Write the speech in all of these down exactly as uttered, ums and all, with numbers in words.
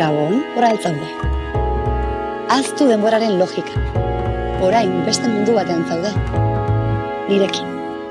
Gabon, ora altzaude. Aztu denboraren logika. Orain beste mundu batean zaude. Nirekin.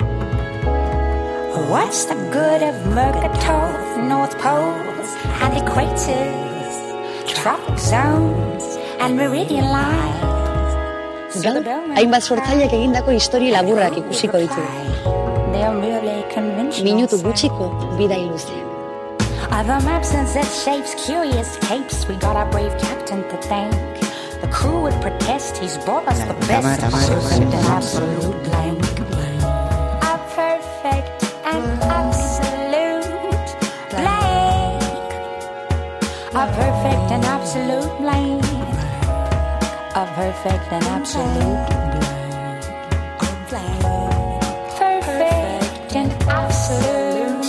What's the good of Mercator, North Poles, and equators, tropic zones, and meridian lines? Gaur, hainbat sortzaileak egindako histori laburrak ikusiko ditugu. Minutu gutxiko bidai luzeak. Other maps and set shapes, curious capes. We got our brave captain to thank. The crew would protest. He's brought us the best. An absolute blank. A perfect and absolute blank. A perfect and absolute blank. A perfect and absolute blank. Perfect and absolute.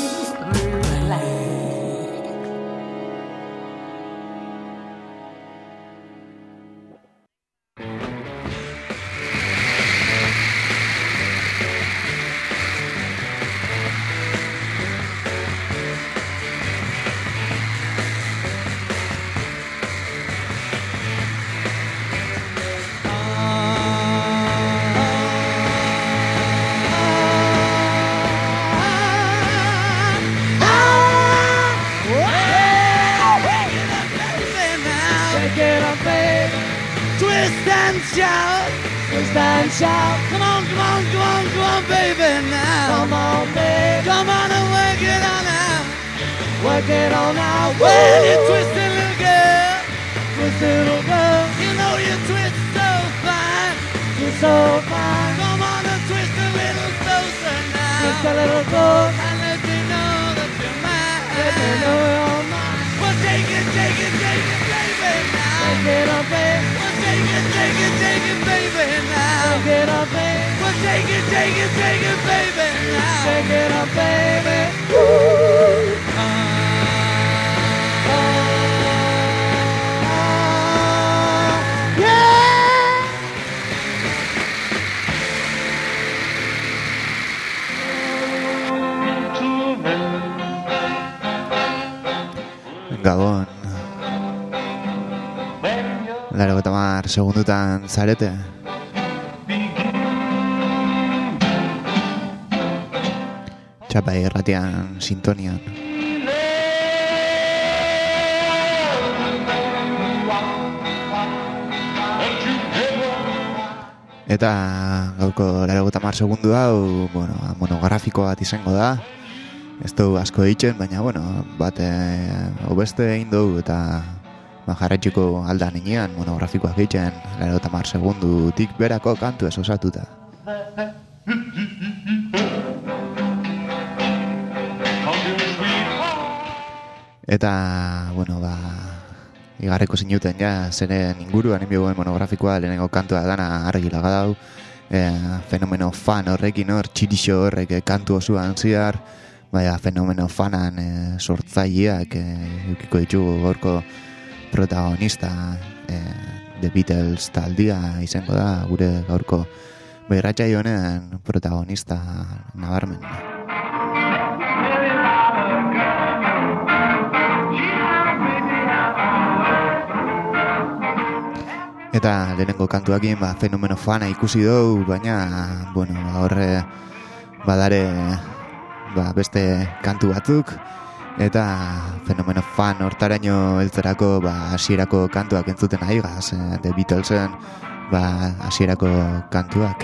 Shout, come on, come on, come on, come on, baby, now. Come on, baby. Come on and work it on now. Work it on now. Well, you twisted little girl. Twisted little girl. You know you twist so fine. You're so fine. Come on and twist a little closer now. Twist a little closer. And let me know that you're mine. Let me know you're mine. Well, take it, take it, take it, baby, now. Take it on, baby. Well, take it, take it, take it, baby, now. Take it up, baby. Well, take it, take it, take it, baby, now. Take it up, baby. Ooh. Uh, uh, uh, yeah. Gabon. Largo tamar segundutan zarete. Txapai erratian sintonian. Eta gaurko largo tamar segundu hau, bueno, monografiko bat izango da. Ez du asko ditzen, baina, bueno, bat obeste egin dugu eta jarraitxiko aldan inean monografikoak egiten largo tamar segundutik berako kantu ez osatuta. Eta, bueno, ba, igarreko zinuten, ja, zeren inguruan inbioen monografikoa lehenengo kantua dana argila gadau, e, fenomeno fan horrekin hor, txirixo horrek e, kantu osoan ziar, baina fenomeno fanan e, sortzaileak e, eukiko ditugu gorko protagonista e, The Beatles taldia izango da, gure gaurko behiratxai honen protagonista nabarmen. Eta lehenengo kantuakin ba, fenomeno fana ikusi dugu, baina bueno, horre badare ba, beste kantu batzuk eta fenomeno fan hortaraino heltzerako ba, hasierako kantuak entzuten aigaz, eh, The Beatlesen ba, hasierako kantuak.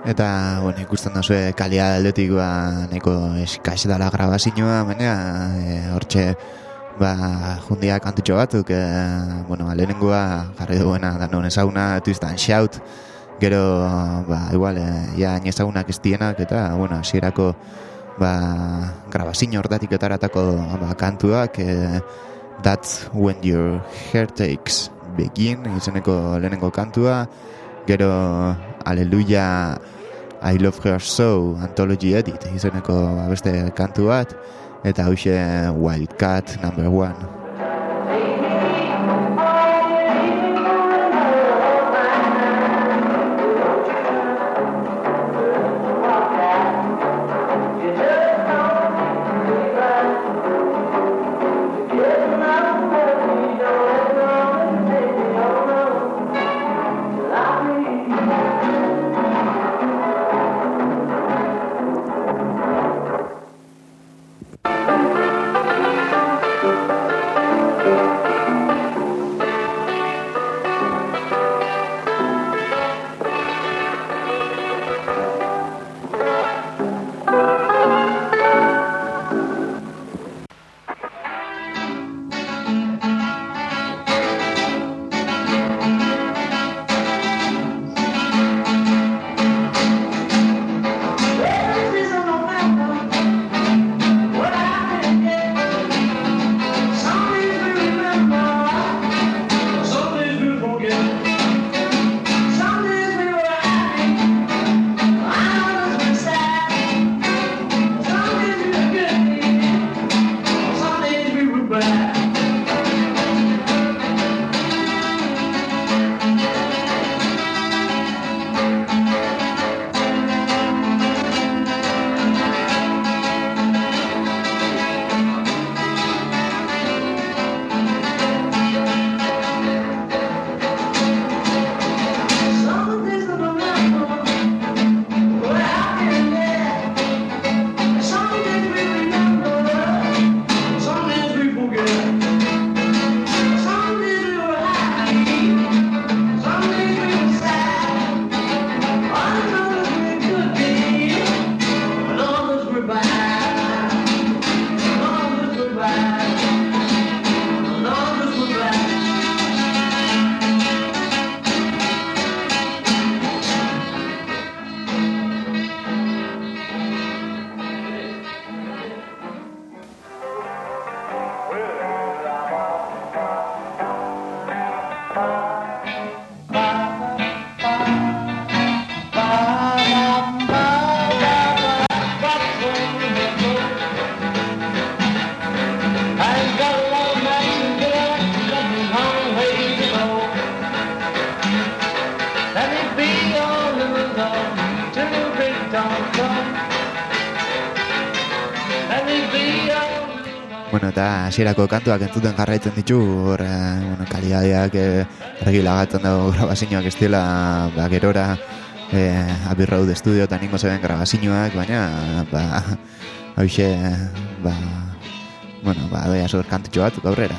Eta, bueno, ikusten da zue kalia aldetik, ba, neko eskaz dala grabazioa, baina, e, hortxe, ba, jundia kantutxo batzuk, e, bueno, lehenengoa jarri duena, da non ezaguna, Twist and Shout, gero, ba, igual, e, ja, ezagunak ez dienak, eta, bueno, hasierako ba, grabazio hortatik etaratako ba, kantuak, e, That's When Your Heartaches Begin, izeneko lehenengo kantua, gero, Aleluya, I Love Her So, Anthology Edit, izeneko beste kantu bat, eta hauxe Wildcat number one. Bueno, eta hasierako kantuak entzuten jarraitzen ditu, hor, eh, bueno, kalidadeak eh, argi lagatzen dago grabazioak ez dela, ba, gerora eh, Abbey Road Studio eta ningo zeben grabazioak, baina, ba, hauxe, ba, bueno, ba, doia zor kantutxo bat, gaurrera.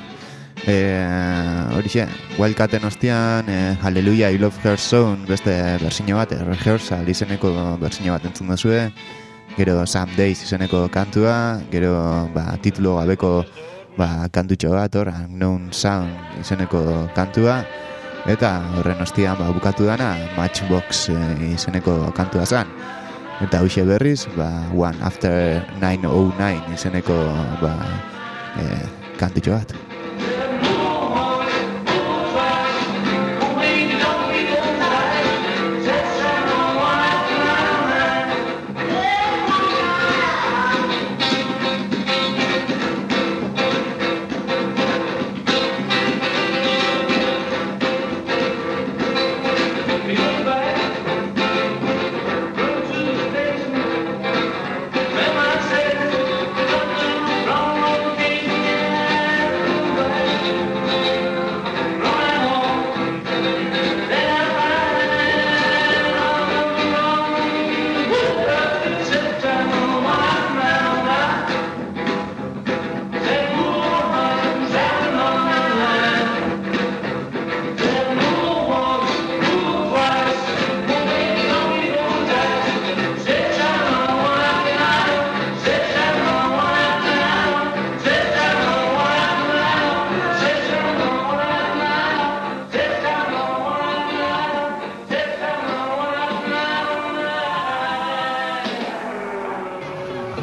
Eh, horixe, Wildcaten ostian, eh, Hallelujah, I Love Her Song, beste berzino bat, eh, Rehearsal izeneko berzino bat entzun duzue, gero Some Days izeneko kantua, gero ba, titulo gabeko ba, kantutxo bat, hor, Unknown Sound izeneko kantua, eta horren ostian ba, bukatu dana Matchbox e, izeneko kantua zen. Eta hoxe berriz, ba, One After nine oh nine izeneko ba, e, kantutxo bat.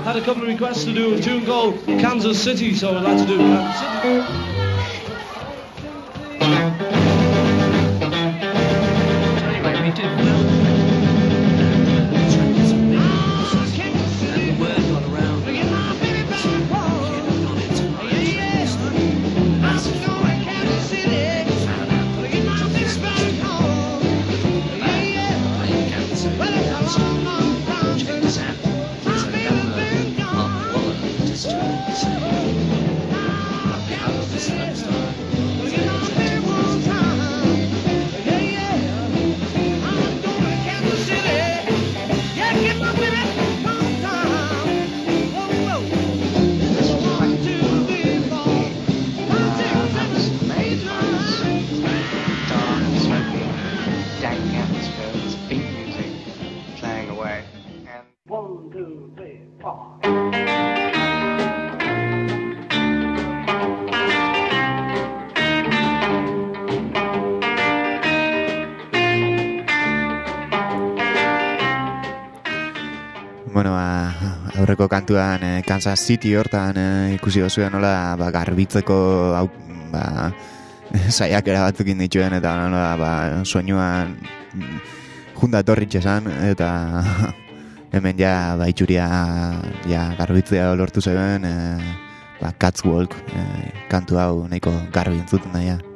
had a couple of requests to do a tune called Kansas City, so I'd like to do Kansas City. Anyway, we did well. Bueno, ba, aurreko kantuan eh, Kansas City hortan eh, ikusi dozuen nola ba, garbitzeko hau, ba, saiakera batzukin dituen eta nola ba, soinuan junda torritxe esan eta hemen ja ba, itxuria ja, garbitzea lortu zeuden eh, ba, Catwalk eh, kantu hau nahiko garbi entzuten da ja.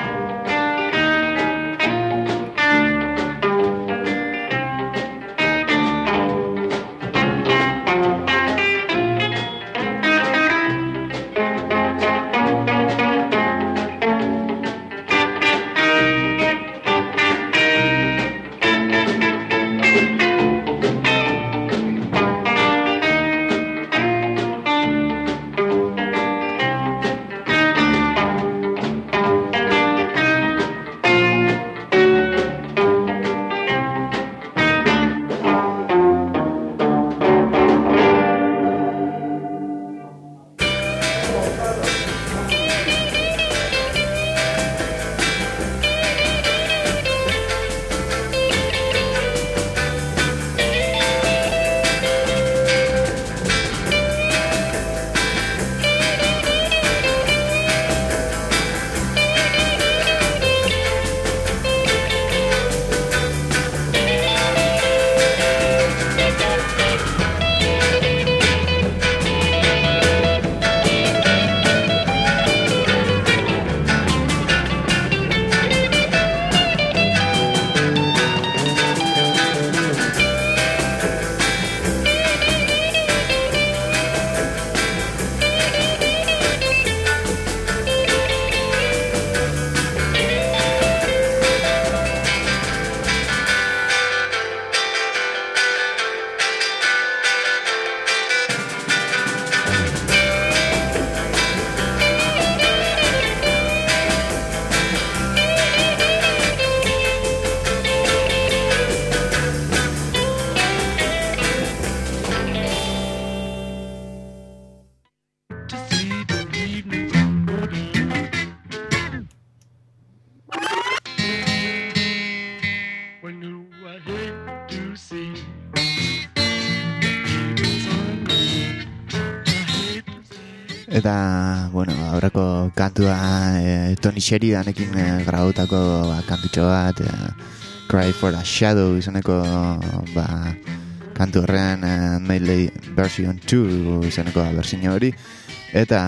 Eta, bueno, aurreko kantua e, Tony Sheridanekin e, grabutako ba, kantutxo bat, e, Cry for a Shadow izaneko ba, kantu horrean e, medley version two izaneko versiño hori. Eta,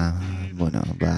bueno, ba,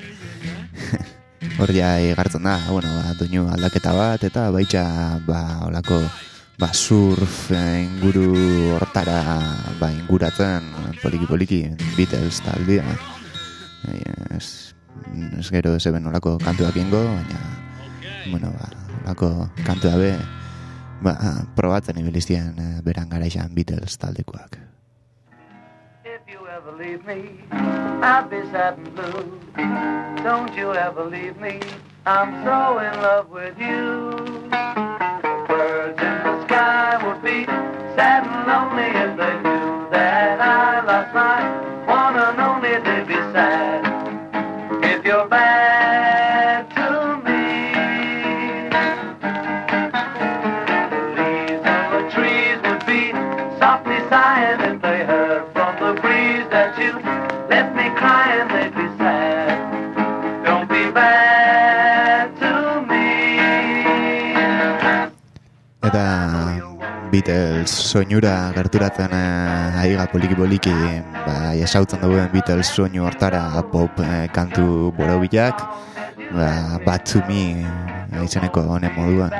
hor ja igartzen da, bueno, ba, doinu aldaketa bat, eta baitxa, ba, olako, ba, surf inguru hortara ba, inguratzen poliki-poliki Beatles taldea. Ez, ez gero ez eben olako kantuak ingo, baina, bueno, ba, olako kantua be, ba, probatzen ibiliztien beran garaixan Beatles taldekoak. If you ever leave me, I'll be sad and blue. Don't you ever leave me, I'm so in love with you. Birds in the sky would be sad and lonely if they knew that I lost my one and only. They'd be sad if you're bad to me. The leaves in the trees would be softly sighing if they heard from Eta Beatles soinura gerturatzen eh, aiga poliki-poliki ba, esautzen duen Beatles soinu hortara pop eh, kantu borobilak ba, Bad to Me eh, izeneko honen moduan.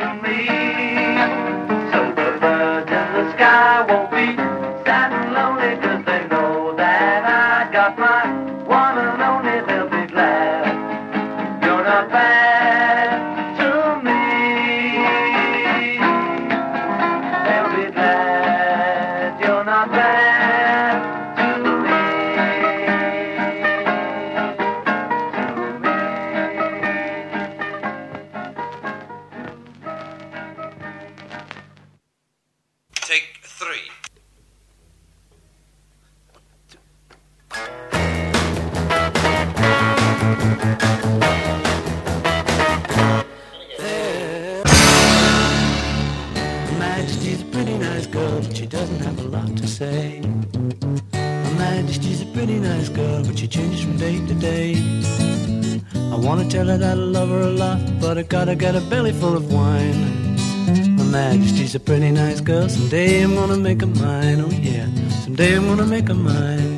Gotta get a belly full of wine. Her Majesty's a pretty nice girl. Someday I'm gonna make her mine. Oh yeah, someday I'm gonna make her mine.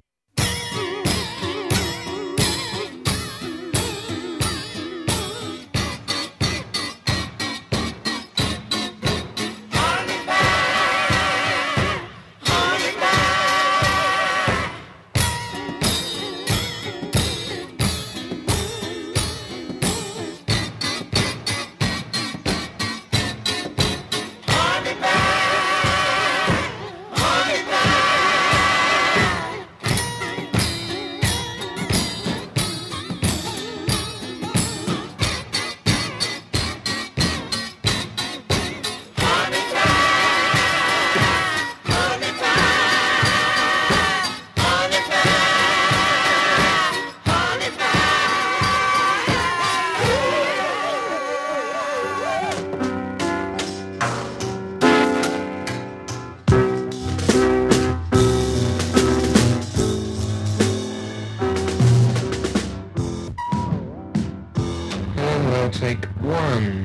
Take one.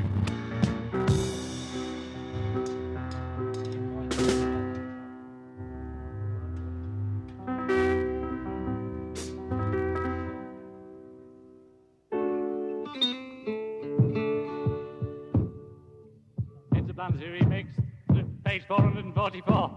It's a Blamsey remix, page four hundred forty-four.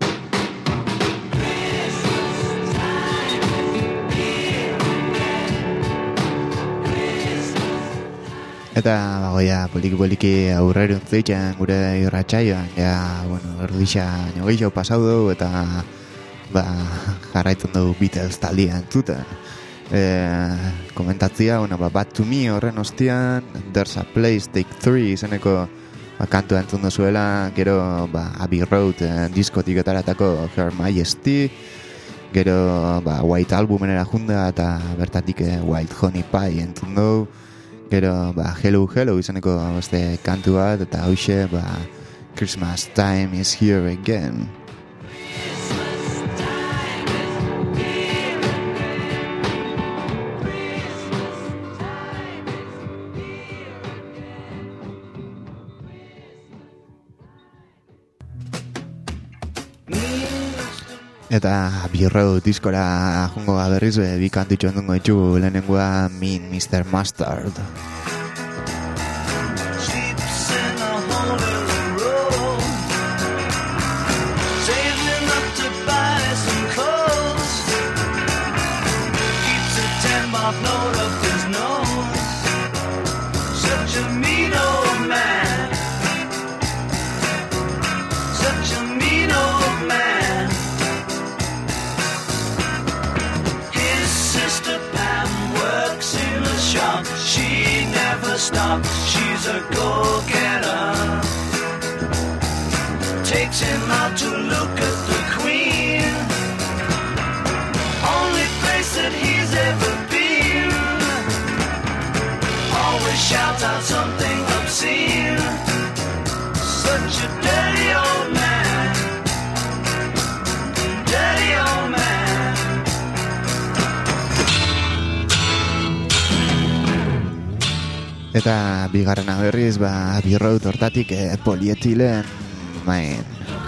Eta bagoia poliki-poliki aurreruntzitzen gure irratsaioan, ja, bueno, erdisa nogeixo pasau dugu eta ba, jarraitzen dugu Beatles taldia entzuten. E, komentatzia, bueno, ba, Bad to Me horren ostian, There's a Place, Take Three izeneko ba, kantua entzun duzuela, gero ba, Abbey Road eh, diskotik etaratako Her Majesty, gero ba, White Albumenera junda eta bertatik eh, White Honey Pie entzun dugu. Gero, ba, Hello, Hello izaneko beste kantu bat, eta hoxe, ba, Christmas time is here again. Eta birro diskora jungo berriz bi kantutxo endungo ditugu lehenengoa Mean mister Mustard. Stop, she's a go-getter. Takes him out to look at the Queen, only place that he's ever been. Always shouts out something obscene. Such a dirty old man, dirty old man. Eta bigarrena berriz, ba, birrout hortatik eh, polietilen main.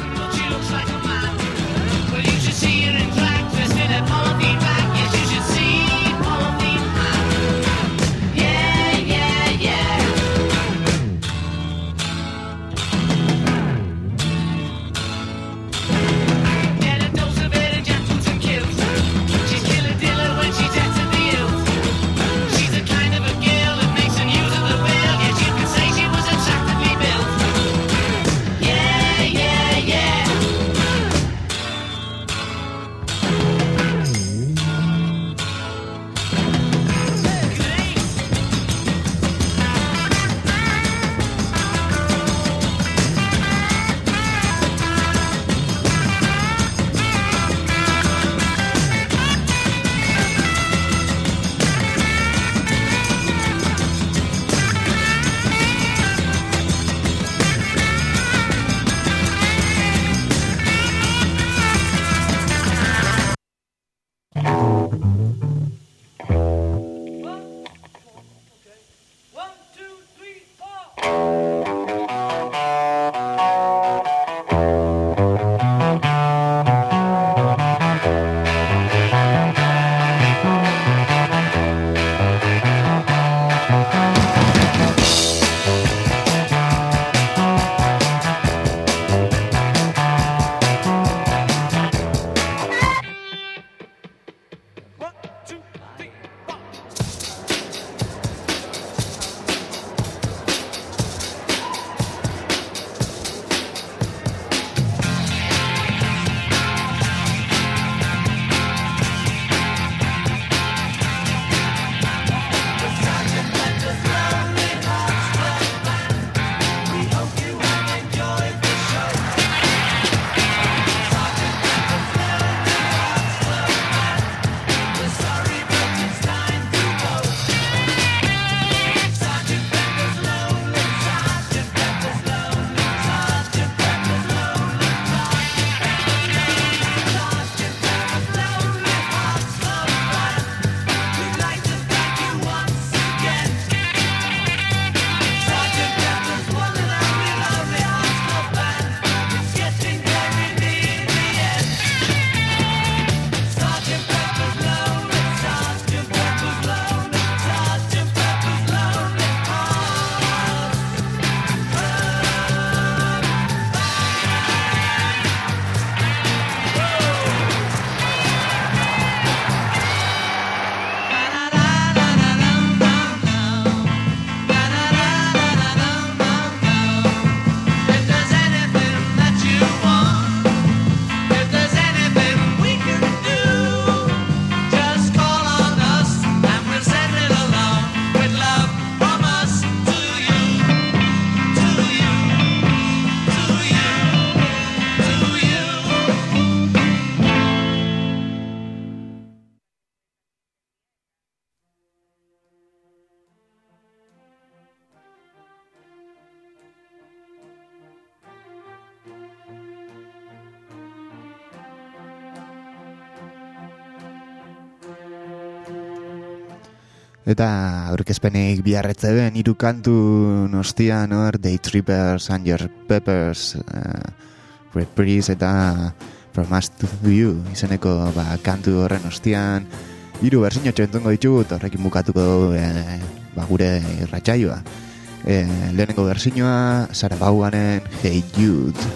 Eta aurkezpenik biharretze ben, hiru kantu nostian hor, Day Trippers, Sanger Peppers, uh, Reprise eta Promise to You izeneko ba, kantu horren ostian, hiru bersiño txentongo ditut, horrekin bukatuko dugu eh, ba, gure irratsaioa. Eh, lehenengo bersiñoa, Sarah Vaughanen Hey Jude.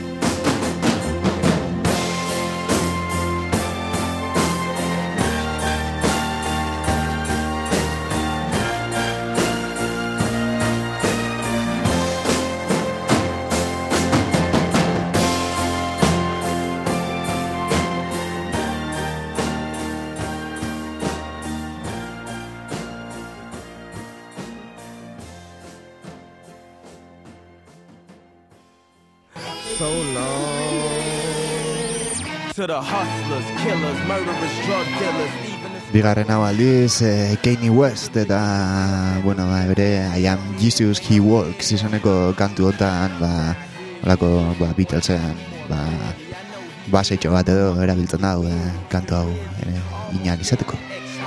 So long to the hustlers, killers, murderers, drug dealers, even if... Bigarren hau aldiz, eh, Kanye West eta, bueno, ba, bere I Am Jesus, He Walks izaneko kantu hotan, ba, olako, ba, Beatlesen, ba, basetxo bat edo erabiltzen dago, eh, kantu hau, eh, inak izateko.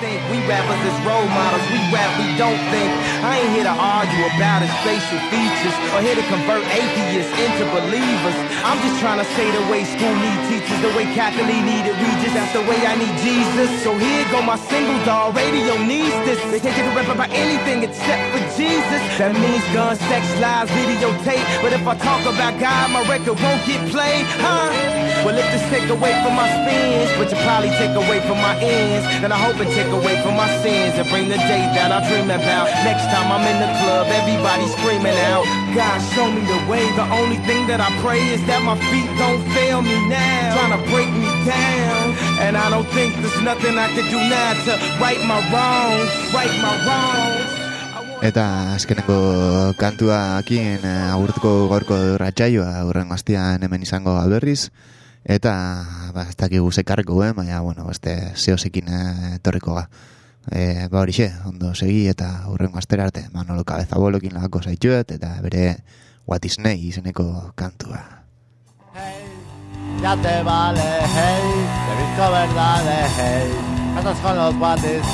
think. We rappers as role models, we rap, we don't think. I ain't here to argue about his facial features or here to convert atheists into believers. I'm just trying to say the way school need teachers, the way Catholic needed Regis, that's the way I need Jesus. So here go my single, dog, radio needs this. They can't get a rap about anything except for Jesus. That means guns, sex, lies, videotape. But if I talk about God, my record won't get played, huh? Well, if this take away from my spins, but you probably take away from my ends, then I hope it take away from my sins and bring the day that I dream about. Next time I'm in the club, everybody screaming out, God, show me the way. The only thing that I pray is that my feet don't fail me now, trying to break me down. And I don't think there's nothing I can do now to right my wrongs, right my wrongs. Eta azkeneko kantuakin agurtuko gaurko ratxaioa urrengo astean hemen izango berriz. Eta ba, ez dakigu zekarreko guen, baina, bueno, beste zehozekin etorriko ga. E, ba horixe, ondo segi eta urrengo astera arte. Manolo Cabezabolokin lagako zaitxuet, eta bere What is Nay izeneko kantua. Hey, ya te vale, hey, te bizco verdades, hey, cantas con los What is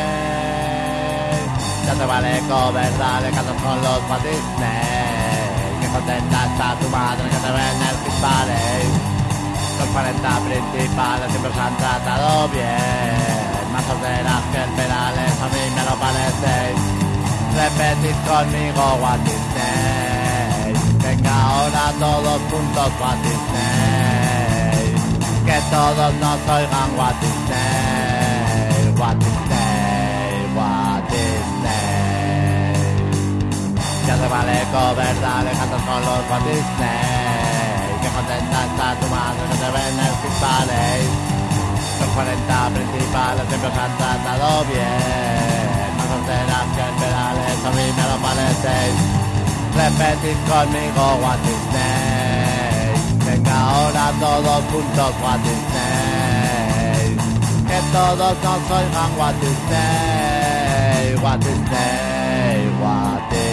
Nay. Ya te vale coverdades, cantas con los What is Nay. Que contenta está tu madre que te ve en el Hit Parade. Los cuarenta principales siempre se han tratado bien, más solteras que el Perales, a mí me lo parecéis. Repetid conmigo What is Nay. Venga ahora todos juntos What is Nay. Que todos nos oigan What is Nay. What is Nay, What is Nay. Ya te vale coverdale, cantas con los What is Nay. Que contenta está tu madre que te ve en el Hit Parade. Los cuarenta principales siempre se han tratado bien, más solteras que el Perales, a mí me lo parecéis. Repetid conmigo What is Nay. Venga ahora todos juntos What is Nay. Que todos nos oigan What is Nay. What is Nay, What is